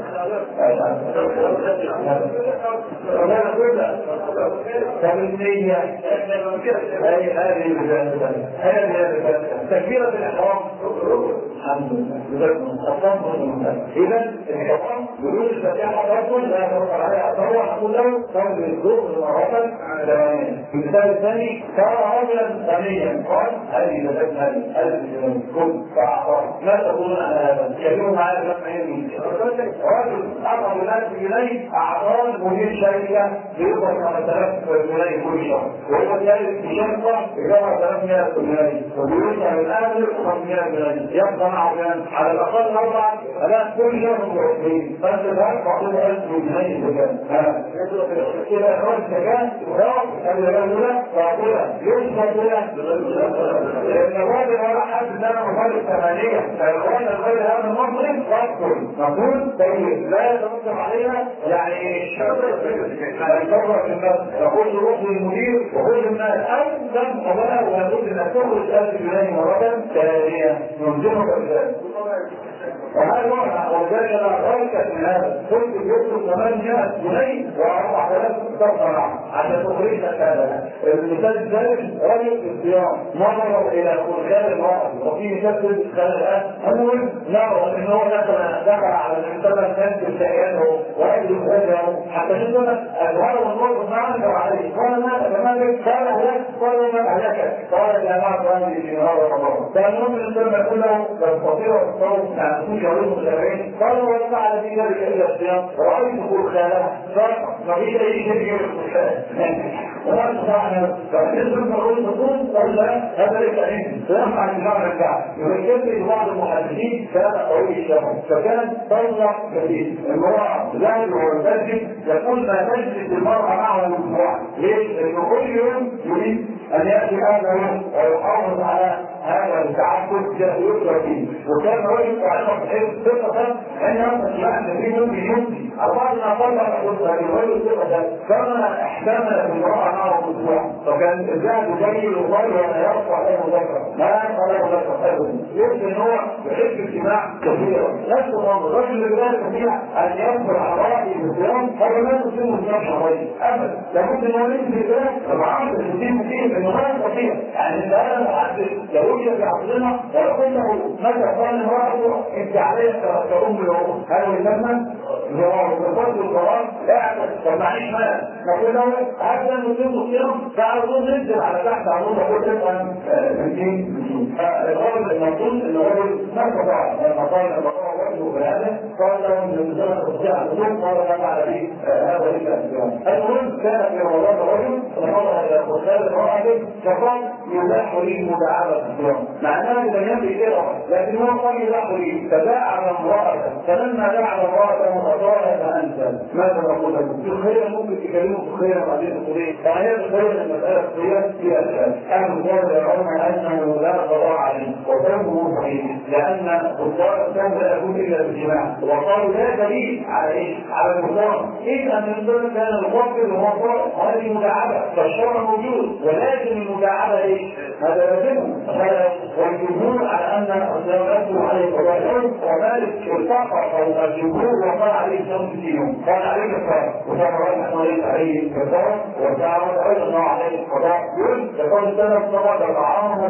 التصرف كله طب النية هذه هذه هذه تكبيرة الإحرام الحمد لله إذا الإحرام بدون الفتاحة رجل لا يتوقع عليها أطروح كله صلي الظهر مرة ثمانية المثال الثاني ترى رجلا غنيا قال هذه بدأت هذه هذه كل فأعطاه ما تقولون على هذا؟ كلموا معايا لما يمين رجل أعطى الناس جنيه أعطاه مدير شركة بيقبض خمسة آلاف جنيه كل شهر وهو ثالث في شركة بيقبض ثلاثمائة جنيه وبيوصل من أهل خمسمائة جنيه يبقى معه على الأقل أربعة آلاف كل شهر مرتبين فأنت الآن تعطيه ألف جنيه بكام؟ ها كده إخراج زكاة وراء الرجل فاضلة ليش فاضلة؟ لأن الراجل ولا حد سنة مفارق ثمانية فالراجل الغير هذا المصري فاضل نقول طيب لا يتوقف عليها يعني الشرط الكبرى في الناس يقول روح للمدير وخذ الناس أو دم قبلها ويقول إنك تخرج ألف جنيه مرة ثانية ينزلك بذلك وهذا نوع وذلك لا غيرك من هذا كنت يطلب ثمانية جنيه وأربعة آلاف تقطع عشان تخرج هذا المثال الثالث رجل في الصيام نظر إلى خلال المرأة وفي مثال ثالث خلال الآن أول نرى إن هو دخل دخل على الإنسان الثاني بسيئاته وأجل وجهه حتى نقول أظهر والنور معنا عليه قال ماذا فماذا قال هلاك قال ما أهلك قال يا جماعة هذه في نهار رمضان فالنور من الإنسان يقول له تستطيع الصوم يعني تكون شهرين متابعين قالوا ولا فعل في ذلك إلا الصيام رأيت خلالها فما فيش أي شيء يجب الخلال وما استطعنا فنزل نقول نقول قال لا هذا ليس علم سيقع عن المعنى الكعب يذكرني بعض المحدثين كان قوي الشهر فكان طلع كثير المرأة لا ويكذب يقول ما تجلس المرأة معه بالجوع. ليش؟ لأنه كل يوم يريد أن يأتي هذا اليوم ويحافظ على هذا التعبد يسرى فيه. وكان رجل تعلق بحيث ثقة أن يصل يعني في ممكن يمشي على بعض الأقوال أقول هذه الرجل ثقة كما احتمل المرأة معه بالجوع. فكان الذهب جاي الوصال ولا يرفع له ذكر ما يرفع له ذكر أبدا. يمكن هو يحب اجتماع كثيرا. نفس الأمر الرجل اللي لا يستطيع أن يصبر على رأيه بالصيام هذا لا يصير الصيام شهرين أبدا. لابد أن هو يمشي ذلك طبعا الدين فيه إنه لا يستطيع. يعني إذا أنا محدد لو يوجد في عصرنا ويقول له متى قال امرأته أنت عليك كأم الأم هل يسمى؟ هو بالفضل القرآن لا طب معيش مال نقول له هذا نصيب الصيام فعرضون ننزل على تحت عرضون نقول تبقى الدين. فالرجل المنصوص إن الرجل ما استطاع لما قال المقام وجهه بهذا قال له من المسلمة تستطيع الصوم قال لا فعل به هذا لك الصيام. المهم كان في رمضان رجل نظر إلى الخلال امرأته فقال يباح لي مداعبة الصيام مع أنها لم يملك كده لكن هو قال يباح لي فداعب امرأته فلما داعب امرأته فقال فأنت ماذا نقول له؟ في الخير ممكن تكلمه في الخير وبعدين الخير فهي الخير المسألة الخير فيها أشياء أهل الخير يرون أنه لا قضاء عليه وصومه صحيح لأن الصلاة الصوم لا يكون إلا بالجماع وقالوا لا دليل على إيه؟ على المصاب إذا من ضمن كان المفضل وهو صائم هذه مداعبة فالشرع موجود ولكن المداعبة إيه؟ هذا لازم والجمهور على أن الصيام يجب عليه قضاء ومالك ارتفع فوق الجمهور وقال عليه صوم ست يوم قال عليه كفارة وكان رأي وليس عليه كفارة وكان أيضا عليه قضاء يوم يقول السنة الصلاة طعامه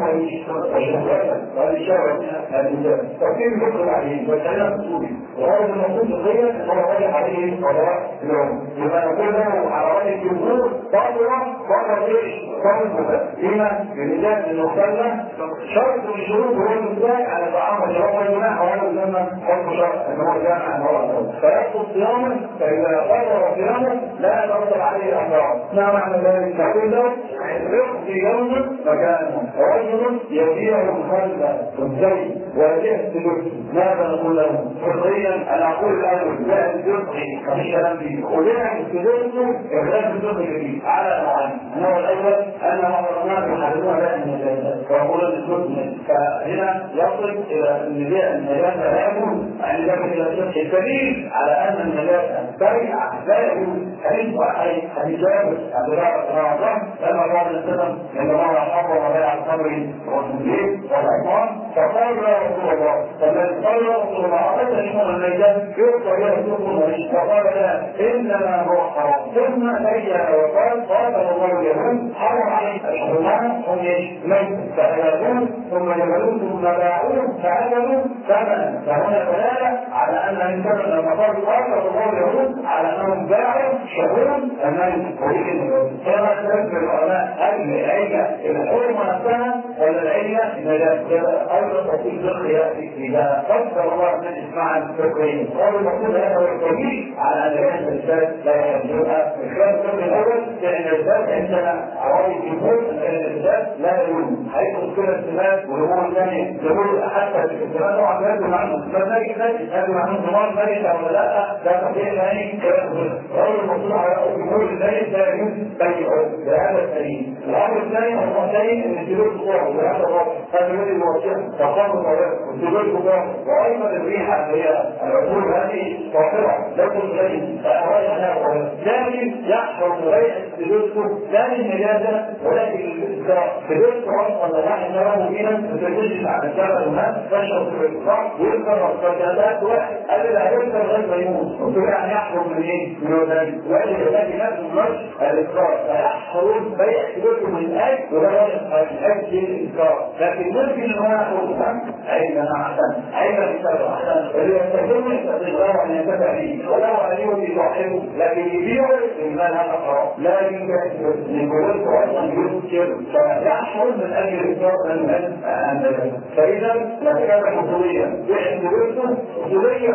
وشهوته وهذه الشهوة الإنسان فكيف يدخل عليه والكلام السوري وهذا المفروض الغير هو رأي عليه قضاء يوم لما نقول له على رأي الجمهور طاهرة فقط ايش؟ صومه لما؟ للإنسان المختلة شرط من الشروط هو المستاء على طعام الشرط والجماع وهذا لما حكم شرط أنه جامع المرأة فيحصل صيامه فإذا قرر صيامه لا يترتب عليه الأمراض ما معنى ذلك؟ نقول له يقضي يوما مكانه رجل يبيع مخلة والزي ويبيع السلوك ماذا نقول له؟ فقهيا أنا أقول الأول لا الفقهي مفيش كلام فيه ولنا السلوك إخلاف الفقهي على نوعين النوع الأول أن محرمات يحرمون لا النجاسة ويقول السلوك فهنا يصل إلى النجاسة لا يكون يعني ذلك إلى الفقه الدليل على أن النجاسة بيع لا يكون حديث واحد حديث جابر عبد الله بن عمر لما قال السلام إن الله حرم بيع الخمر والزيت والعصام فقال يا رسول الله فمن قال يا رسول الله أردت شمال النجاسة يقول يا رسول الله فقال لا إنما هو حرام ثم بين وقال قال الله اليهود حرم عليه الحرمان هم ميت فأكلون ثم جبلون ثم باعون فأكلوا ثمنا فهنا دلالة على أن الإنسان لما قال قال الله اليهود على أنهم باعوا شهور الميت ولكن كما تذكر العلماء هل العلة الحرمة نفسها ولا العلة النجاسة أيضا تفصيل فقهي يأتي إذا فسر الله من إسماع الفقهين قالوا المقصود هذا هو التوجيه على أن الإنسان لا يجوزها في خلال الفقه الأول لأن الإنسان عندنا عوائد الجمهور أن الإنسان لا يجوز حيث مشكلة السمات والأمور الثانية يقول حتى في السمات طبعا لا يجوز عنه السمات لا يجوز هذا معناه ضمان مالك أو لا لا تستطيع ثاني قالوا المقصود على الجمهور الثاني لا يجوز بيعه بهذا السبيل. الأمر الثاني هو الثاني أن السلوك الصور وهذا الرابط هذا الذي يوجه تقام الطريق والسلوك الصور وأيضا الريحة اللي هي العقول هذه طاهرة لكن غير فأراد أنها لكن يحصل بيع السلوك لا للنجاسة ولكن للإسراء سلوك أصلا واحد نراه فينا تتجلس على الجبل الماء تشرب في الإسراء ويذكر الفجادات واحد قال لا يذكر غير ميمون وتقول يعني يحصل من إيه؟ من وذلك وقال لذلك نفس المرش الإسراء فيحصل بيع سلوك من الأجل ولا الأجل للإسراء لكن ممكن أن هو يحصل أين أحسن أين بسبب أحسن اللي يستخدمه يستخدمه أن ينتفع به ولو عليه يصاحبه لكن يبيعه المال هذا حرام لا يمكن لكل أصلا يذكر فيحصل من أجل الإسراء من أن فإذا لو كان حصوليا بيع سلوكه حصوليا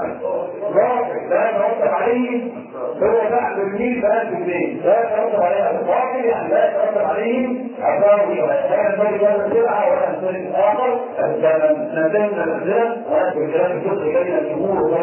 راقع لا يترتب عليه هو بعد الميل بقى في البيت لا يترتب عليه الواقع يعني لا يترتب عليه أثاره لا ينبغي هذا السلعة ولا ينبغي الآخر كان نتمنى الأسئلة ولكن كلام الفقه بين الجمهور وبين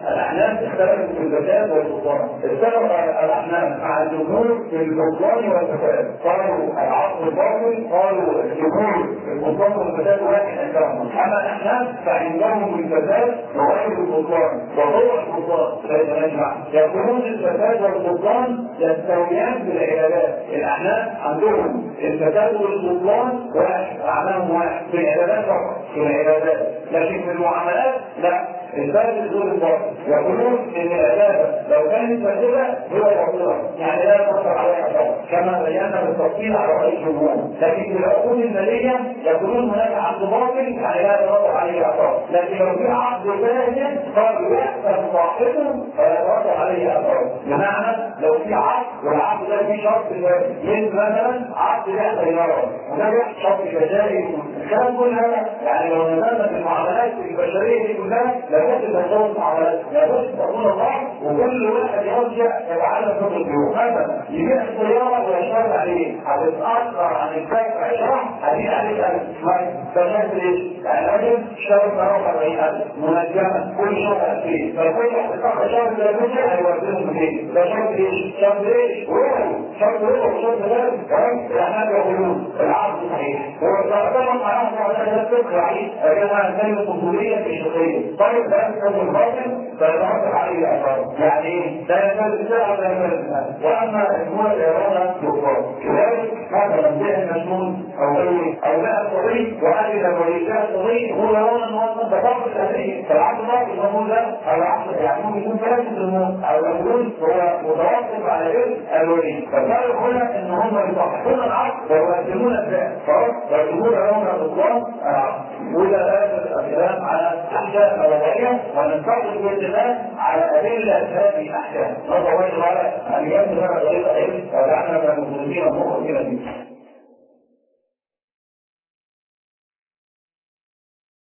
الاحناف اختلفت في الزكاه والبطلان. اتفق الاحناف مع الجمهور في البطلان والزكاه، قالوا العقد الباطل، قالوا الجمهور البطلان والزكاه واحد عندهم. اما الاحناف فعندهم الفساد وغير البطلان وهو البطلان لا يجمع. يقولون الفساد والبطلان يستويان في العبادات. الاحناف عندهم الفساد والبطلان واحد، معناهم واحد في العبادات فقط، في العبادات، لكن في المعاملات لا، الفاسد هو الباطل. يقولون ان العباده لو كانت فاسده هي باطله، يعني لا يترتب عليها اثر كما بينا بالتفصيل على راي الجمهور. لكن في العقود الماليه يقولون هناك عقد باطل يعني لا يترتب عليه اثر، لكن لو في عقد فاسد قد يحسب صاحبه فيترتب عليه اثر. بمعنى لو في عقد والعقد ده فيه شرط فاسد، مثل مثلا عقد بيع سياره وده شرط جزائي، الكلام كل هذا يعني لو نزلنا في المعاملات البشريه دي كلها لابد من تصور المعاملات، لابد تكون الله وكل واحد يرجع يتعلم فقه البيوع. مثلا يبيع السياره ويشتغل عليه هتتاثر عن الكاف عشره هتيجي عليك ألف، فشايف ليش؟ يعني الراجل اشتغل ثلاثة وأربعين ألف منجمه كل شهر ألفين، فكل واحد تاخد شهر ثلاثين هيوديهم مئتين، ده شرط ليش؟ شرط ليش؟ روحوا شرط روحوا وشرط لازم، تمام؟ الاحناف يقولون العقد صحيح، هو طبعا معناه على الفقه عليه كما كلمه اصوليه في الشرعيه. طيب ده كان الباطل فيترتب عليه اثار، يعني ايه؟ لا يزال الساعه ولا يزال الساعه. واما الامور الاراده كفار، كذلك مثلا بيع المسنون او غيره او بيع الصغير واجل وليساء الصغير هو يرون ان هو تفاضل الاهليه، فالعقد باطل المفروض ده العقد يعني ممكن يكون ثلاث الامور او يقول هو متوقف على ايه؟ الولي. فقالوا هنا ان هم يصححون العقد ويقدمون البيع خلاص ويقولون لهم الاطلاق وإلى هذا الكلام على أحكام وضعية وننتقل بإذن الله على أدلة هذه الأحكام. نظر الله على أن يكون هذا طريقة علم وجعلنا من المسلمين المخرجين فيه.